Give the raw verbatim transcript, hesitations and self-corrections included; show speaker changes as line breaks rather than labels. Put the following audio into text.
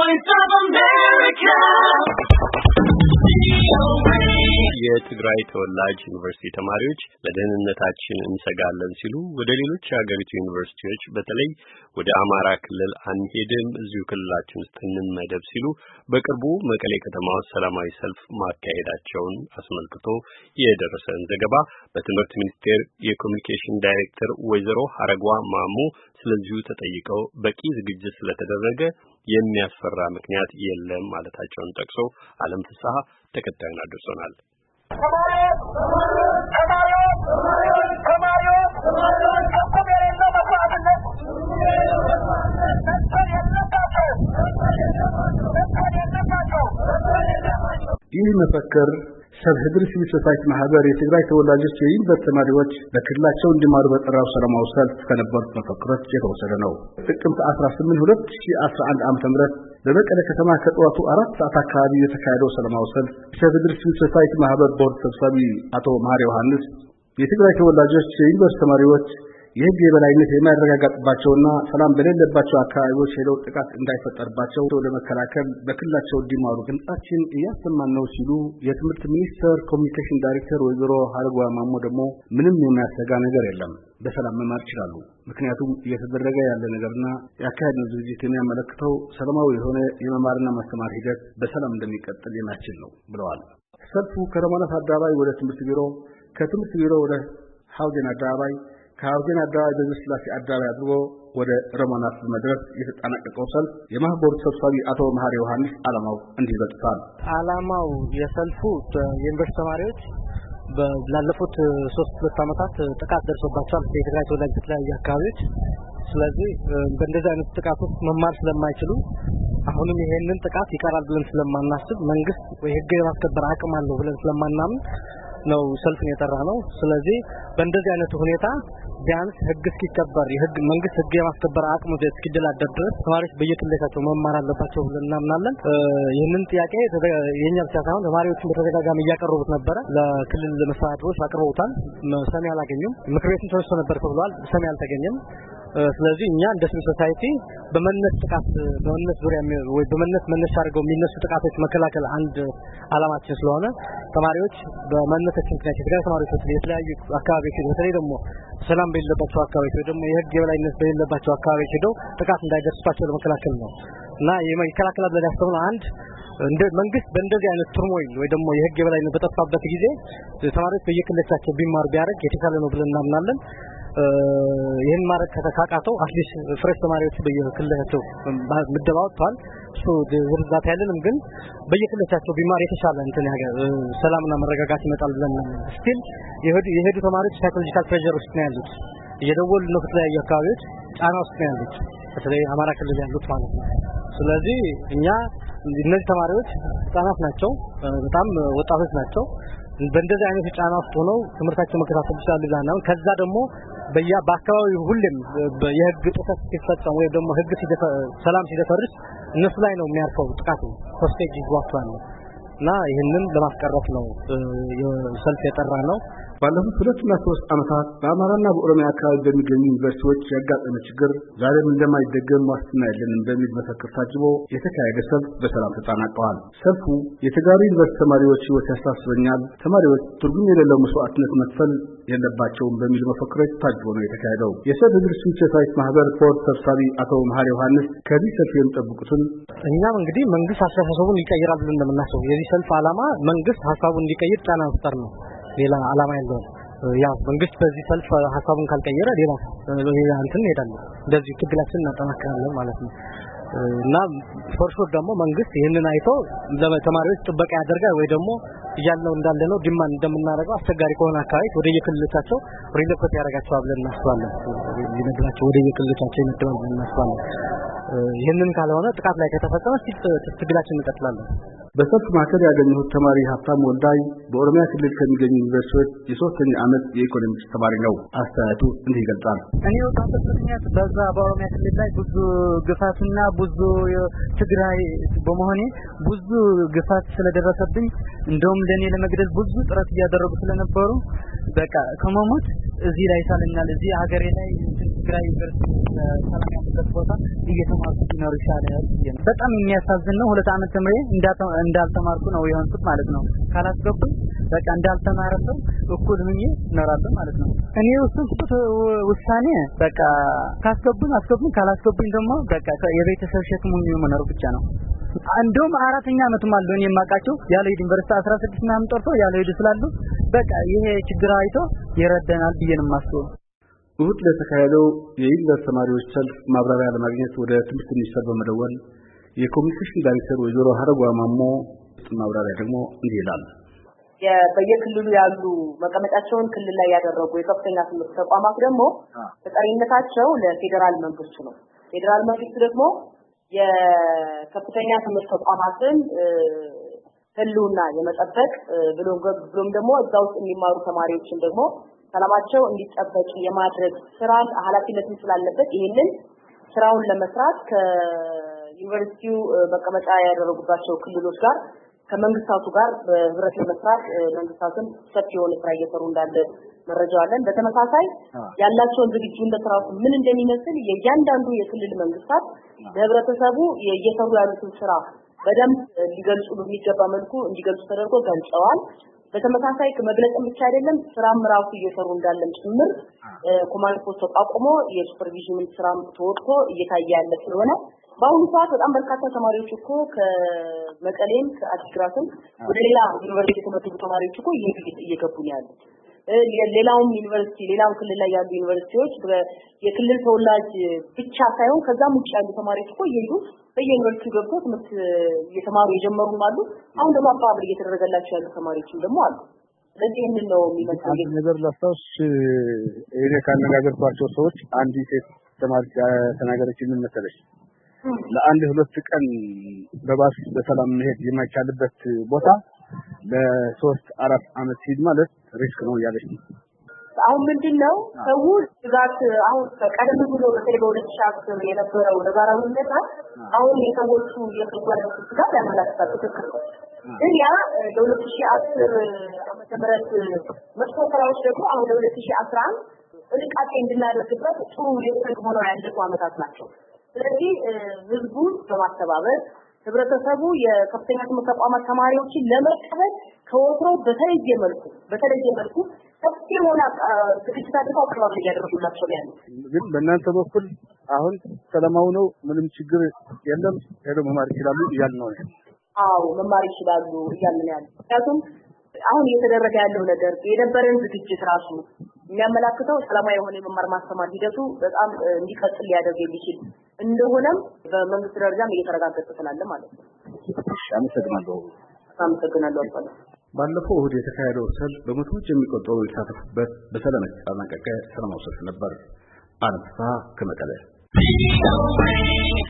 Voice of America. የትግራይ ተወላጅ ዩኒቨርሲቲ ተማሪዎች ለደህንነታችን እንሰጋለን ሲሉ ወደ ሌሎች የሀገሪቱ ዩኒቨርሲቲዎች በተለይ ወደ አማራ ክልል አንሄድም እዚሁ ክልላችን ውስጥ እንመደብ ሲሉ በቅርቡ መቀሌ ከተማ ውስጥ ሰላማዊ ሰልፍ ማካሄዳቸውን አስመልክቶ የደረሰን ዘገባ በትምህርት ሚኒስቴር የኮሙኒኬሽን ዳይሬክተር ወይዘሮ ሀረጓ ማሙ ስለዚሁ ተጠይቀው በቂ ዝግጅት ስለተደረገ የሚያስፈራ ምክንያት የለም ማለታቸውን ጠቅሶ ዓለም ፍስሐ ተከታዩን አድርሶናል።
ይህ መፈክር ሰብህድር ሲቪል ሶሳይቲ ማህበር የትግራይ ተወላጆች የዩኒቨርሲቲ ተማሪዎች በክልላቸው እንዲማሩ በጠራው ሰላማዊ ሰልፍ ከነበሩት መፈክሮች የተወሰደ ነው። ጥቅምት አስራ ስምንት ሁለት ሺህ አስራ አንድ ዓመተ ምህረት በመቀለ ከተማ ከጠዋቱ አራት ሰዓት አካባቢ የተካሄደው ሰላማዊ ሰልፍ ሰብህድር ሲቪል ሶሳይቲ ማህበር ቦርድ ሰብሳቢ አቶ መሐሪ ዮሐንስ የትግራይ ተወላጆች የዩኒቨርሲቲ ተማሪዎች የህግ የበላይነት የማይረጋገጥባቸውና ሰላም በሌለባቸው አካባቢዎች ሄደው ጥቃት እንዳይፈጠርባቸው ለመከላከል በክልላቸው እንዲማሩ ድምጻችን እያሰማን ነው ሲሉ የትምህርት ሚኒስቴር ኮሙኒኬሽን ዳይሬክተር ወይዘሮ ሀረጓ ማሞ ደግሞ ምንም የሚያሰጋ ነገር የለም፣ በሰላም መማር ይችላሉ። ምክንያቱም እየተደረገ ያለ ነገርና ያካሄድነው ዝግጅት የሚያመለክተው ሰላማዊ የሆነ የመማርና ማስተማር ሂደት በሰላም እንደሚቀጥል የሚያስችል ነው ብለዋል። ሰልፉ ከረማናት አደባባይ ወደ ትምህርት ቢሮ፣ ከትምህርት ቢሮ ወደ ሀውዜን አደባባይ፣ ከሀውዜን አደባባይ በስላሴ አደባባይ አድርጎ ወደ ረማናት መድረስ የተጠናቀቀው ሰልፍ የማህበሩ ሰብሳቢ አቶ መሐሪ ዮሐንስ ዓላማው እንዲህ ገልጸዋል።
ዓላማው የሰልፉ የዩኒቨርሲቲ ተማሪዎች ባለፉት ሶስት ሁለት ዓመታት ጥቃት ደርሶባቸዋል በትግራይ ተወላጅ የተለያዩ አካባቢዎች። ስለዚህ በእንደዚህ አይነት ጥቃቶች መማር ስለማይችሉ አሁንም ይሄንን ጥቃት ይቀራል ብለን ስለማናስብ መንግስት ወይ ህግ የማስከበር አቅም አለው ብለን ስለማናምን ነው ሰልፍን የጠራ ነው። ስለዚህ በእንደዚህ አይነት ሁኔታ ቢያንስ ህግ እስኪከበር የህግ መንግስት ህግ የማስከበር አቅሙ እስኪደላደር ድረስ ተማሪዎች በየክልላቸው መማር አለባቸው ብለን እናምናለን። ይህንን ጥያቄ የኛ ብቻ ሳይሆን ተማሪዎችን በተደጋጋሚ እያቀረቡት ነበረ። ለክልል መስተዳድሮች አቅርበውታል፣ ሰሚ አላገኙም። ምክር ቤቱን ተወስዶ ነበር ተብሏል፣ ሰሚ አልተገኘም። ስለዚህ እኛ እንደ ሲቪል ሶሳይቲ በመነስ ጥቃት በመነስ ዙሪያ ወይ በመነስ መነሻ አድርገው የሚነሱ ጥቃቶች መከላከል አንድ ዓላማችን ስለሆነ ተማሪዎች በመነሳችን ምክንያት የትግራይ ተማሪዎች የተለያዩ አካባቢዎች በተለይ ደግሞ ሰላም በሌለባቸው አካባቢዎች ወይ ደግሞ የህግ የበላይነት በሌለባቸው አካባቢዎች ሄደው ጥቃት እንዳይደርስባቸው ለመከላከል ነው እና የመከላከል ብለን ያሰብነው አንድ እንደ መንግስት በእንደዚህ አይነት turmoil ወይ ደግሞ የህግ የበላይነት በጠፋበት ጊዜ ተማሪዎች በየክልላቸው ቢማሩ ቢያደርግ የተሻለ ነው ብለን እናምናለን። ይሄን ማድረግ ከተካቃተው አትሊስት ፍሬሽ ተማሪዎች በየክልላቸው ምደባ ወጥቷል። እሱ ዝርዛት ያለንም ግን በየክልላቸው ቢማር የተሻለ እንትን ያገር ሰላምና መረጋጋት ይመጣል ብለን ስቲል የሄዱ የሄዱ ተማሪዎች ሳይኮሎጂካል ፕሬሸር ውስጥ ነው ያሉት። እየደወሉ ነው ከተለያዩ አካባቢዎች ጫና ውስጥ ነው ያሉት፣ በተለይ አማራ ክልል ያሉት ማለት ነው። ስለዚህ እኛ እነዚህ ተማሪዎች ህፃናት ናቸው፣ በጣም ወጣቶች ናቸው። በእንደዚህ አይነት ጫና ውስጥ ሆነው ትምህርታቸውን መከታተል ይችላሉ ይላልና ከዛ ደግሞ በያ በአካባቢው ሁሉም የህግ ጥሰት ሲፈጸም ወይ ደግሞ ህግ ሰላም ሲደፈርስ እነሱ ላይ ነው የሚያርፈው ጥቃቱ ሆስቴጅ ይዟቸዋል እና ይሄንን ለማስቀረት ነው የሰልፍ የጠራ ነው።
ባለፉት ሁለት እና ሶስት ዓመታት በአማራና በኦሮሚያ አካባቢ በሚገኙ ዩኒቨርሲቲዎች ያጋጠመ ችግር ዛሬም እንደማይደገም ዋስትና የለንም በሚል መፈክር ታጅቦ የተካሄደ ሰልፍ በሰላም ተጠናቀዋል። ሰልፉ የትግራይ ዩኒቨርሲቲ ተማሪዎች ህይወት ያሳስበኛል፣ ተማሪዎች ትርጉም የሌለው መስዋዕትነት መክፈል የለባቸውም በሚል መፈክሮች ታጅቦ ነው የተካሄደው። የሰብህድር ሲቪል ሶሳይቲ ማህበር ቦርድ ሰብሳቢ አቶ መሐሪ ዮሐንስ ከዚህ ሰልፍ የሚጠብቁትን
እኛም እንግዲህ መንግስት አስተሳሰቡን ይቀይራል ብለን እንደምናስበው የዚህ ሰልፍ ዓላማ መንግስት ሐሳቡን እንዲቀይር ጫና መፍጠር ነው። ሌላ ዓላማ የለውም። ያው መንግስት በዚህ ሰልፍ ሐሳቡን ካልቀየረ ሌላ ሌላ እንትን ይሄዳል። እንደዚህ ትግላችንን እናጠናክራለን ማለት ነው እና ፎርሹር ደግሞ መንግስት ይሄንን አይቶ ለተማሪዎች ጥበቃ ያደርጋል ወይ ደግሞ ያለው እንዳለ ነው ዲማንድ እንደምናደርገው አስቸጋሪ ከሆነ አካባቢ ወደ የክልሎቻቸው ሪሎኬት ያደርጋቸዋል ብለን እናስባለን። ይነግራቸው ወደ የክልሎቻቸው ይመደባል ብለን እናስባለን። ይሄንን ካልሆነ ጥቃት ላይ ከተፈጸመ ትግላችንን እንቀጥላለን።
በሰልፍ ማዕከል ያገኘሁት ተማሪ ሀብታም ወልዳይ በኦሮሚያ ክልል ከሚገኙ ዩኒቨርሲቲዎች የሶስተኛ ዓመት የኢኮኖሚክስ ተማሪ ነው። አስተያየቱ እንዲህ ይገልጻል።
እኔ ወጣበት ምክንያት በዛ በኦሮሚያ ክልል ላይ ብዙ ግፋትና ብዙ ትግራይ በመሆኔ ብዙ ግፋት ስለደረሰብኝ እንደውም ለኔ ለመግደል ብዙ ጥረት እያደረጉ ስለነበሩ በቃ ከመሞት እዚህ ላይ ሳለኛል እዚህ ሀገሬ ላይ ትግራይ ዩኒቨርሲቲ ሰላም ያለበት ቦታ እየተማርኩ ነው ይሻላል። በጣም የሚያሳዝን ነው። ሁለት ዓመት ተምሬ እንዳልተማርኩ ነው የሆንኩት ማለት ነው። ካላስገቡኝ በቃ እንዳልተማረ ሰው እኩል ሆኜ እኖራለሁ ማለት ነው። እኔ ወሰንኩት ውሳኔ በቃ ካስገቡኝ አስገቡኝ ካላስገቡኝ ደግሞ በቃ የቤተሰብ ሸክም ሆኜ መኖር ብቻ ነው። አንዶም አራተኛ ዓመት ማለት ነው የማቃቸው ያለ ዩኒቨርሲቲ አስራ ስድስት ምናምን ጠርቶ ያለ ሄዱ ስላሉ በቃ ይሄ ችግር አይቶ ይረዳናል ብዬ ነው የማስበው።
እሁድ ለተካሄደው የዩኒቨርሲቲ ተማሪዎች ሰልፍ ማብራሪያ ለማግኘት ወደ ትምህርት ሚኒስቴር በመደወል የኮሚኒኬሽን ዳይሬክተር ወይዘሮ ሀረጓ ማሞ ማብራሪያ ደግሞ እንዲህ ይላል።
በየክልሉ ያሉ መቀመጫቸውን ክልል ላይ ያደረጉ የከፍተኛ ትምህርት ተቋማት ደግሞ ተጠሪነታቸው ለፌደራል መንግስት ነው። ፌደራል መንግስት ደግሞ የከፍተኛ ትምህርት ተቋማትን ህልውና የመጠበቅ ብሎም ብሎም ደግሞ እዛው ውስጥ የሚማሩ ተማሪዎችን ደግሞ ሰላማቸው እንዲጠበቅ የማድረግ ስራ ኃላፊነት ስላለበት ይሄንን ስራውን ለመስራት ከዩኒቨርሲቲው መቀመጫ ያደረጉባቸው ክልሎች ጋር ከመንግስታቱ ጋር በህብረት ለመስራት መንግስታቱን ሰፊ የሆነ ስራ እየሰሩ እንዳለ መረጃው አለን። በተመሳሳይ ያላቸውን ዝግጁነት ራሱ ምን እንደሚመስል የእያንዳንዱ የክልል መንግስታት ለህብረተሰቡ እየሰሩ ያሉትን ስራ በደንብ ሊገልጹ በሚገባ መልኩ እንዲገልጹ ተደርጎ ገልጸዋል። በተመሳሳይ ከመግለጽ ብቻ አይደለም ስራም ራሱ እየሰሩ እንዳለም ጭምር ኮማንድ ፖስት ተቋቁሞ የሱፐርቪዥን ስራም ተወጥቶ እየታየ ያለ ስለሆነ በአሁኑ ሰዓት በጣም በርካታ ተማሪዎች እኮ ከመቀሌም ከአዲግራትም ወደ ሌላ ዩኒቨርሲቲ የተመደቡ ተማሪዎች እኮ እየገቡ ነው ያሉት። ሌላውም ዩኒቨርሲቲ ሌላው ክልል ላይ ያሉ ዩኒቨርሲቲዎች የክልል ተወላጅ ብቻ ሳይሆን ከዛም ውጭ ያሉ ተማሪዎች እኮ እየሄዱ በየዩኒቨርሲቲው ገብቶ ትምህርት እየተማሩ የጀመሩም አሉ። አሁን ደግሞ አባብር እየተደረገላቸው ያሉ ተማሪዎችም ደግሞ አሉ። ስለዚህ ይሄንን ነው የሚመስለው።
አንድ ነገር ላስታውስ፣ እኔ ካነጋገርኳቸው ሰዎች አንድ ሴት ተማሪ ተናገረች። ምን መሰለሽ? ለአንድ ሁለት ቀን በባስ በሰላም መሄድ የማይቻልበት ቦታ ለሶስት አራት አመት ሲድ ማለት ሪስክ ነው ያለች።
አሁን ምንድነው ሰው ብዛት አሁን ቀደም ብሎ በተለይ በሁለት ሺህ አስር የነበረው ነባራዊ ሁኔታ አሁን የሰዎቹ የፈለጉት ስጋት ያመላክታል። ትክክል ነው። ግን ያ በሁለት ሺህ አስር ዓመተ ምህረት መጥፎ ስራዎች ደግሞ አሁን በሁለት ሺህ አስራ አንድ ጥንቃቄ እንድናደርግበት ጥሩ የሰጥ ሆነው ያለፉ አመታት ናቸው። ስለዚህ ህዝቡን በማስተባበር ህብረተሰቡ የከፍተኛ ትምህርት ተቋማት ተማሪዎችን ለመቀበል ከወትሮው በተለየ መልኩ በተለየ መልኩ ሰፊ ሆነ ዝግጅት አድርገው አቅርባሉ እያደረጉላቸው ያሉ።
ግን በእናንተ በኩል አሁን ሰላማው ነው፣ ምንም ችግር የለም፣ ሄዶ መማር ይችላሉ እያልን ነው።
አዎ መማር ይችላሉ እያልን ነው ያለው። ምክንያቱም አሁን እየተደረገ ያለው ነገር የነበረን ዝግጅት ራሱ የሚያመላክተው ሰላማዊ የሆነ የመማር ማስተማር ሂደቱ በጣም እንዲቀጥል ሊያደርግ የሚችል እንደሆነም በመንግስት ደረጃም እየተረጋገጠ ስላለ ማለት ነው።
አመሰግናለሁ።
አመሰግናለሁ አባላ።
ባለፈው እሁድ የተካሄደው ሰልፍ በመቶዎች የሚቆጠሩ የተሳተፉበት በሰላም የተጠናቀቀ ሰላማዊ ሰልፍ ነበር። አንሳ ከመቀለ